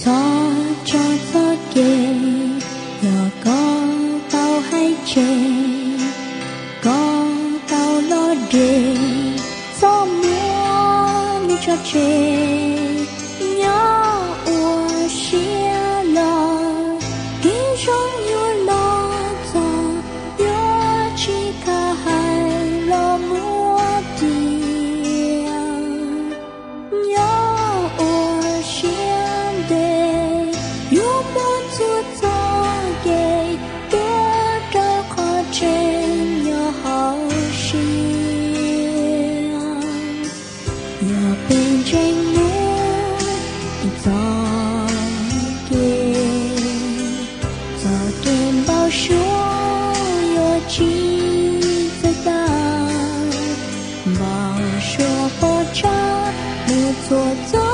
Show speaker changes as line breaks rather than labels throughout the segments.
gió cho gió kề giờ có tao hay chê có tao lo đề gió mưa nu cho chê nhớ ua xia lo khi trong như lo gió nhớ chỉ cả hai lo mua tiền nhớ ua xia đề yêu muốn chút gió ghê đưa ra khó trên nhớ hậu xia nhớ bên trên núi gió ghê gió đêm bao số yêu chi tới ta bao số khó cha một giọt gió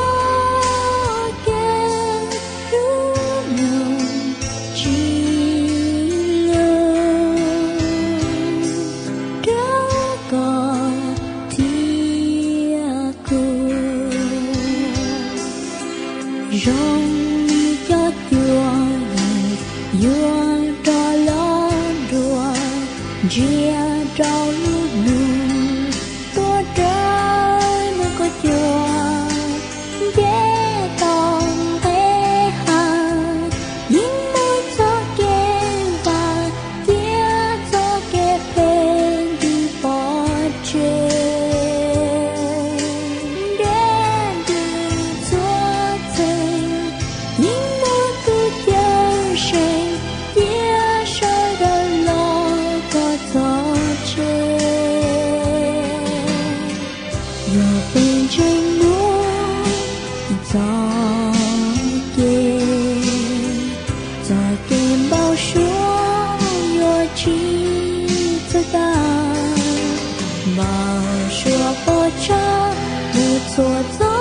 rong cho chùa vua cho lo đùa chia cho lúc nụ tua trời mà có chùa dễ tòng thế hà những nơi gió kê và tiếng gió kê phê đi bỏ trên giờ bên trên núi gió kê bao số yêu chi tới ta bao số khó cha một giọt gió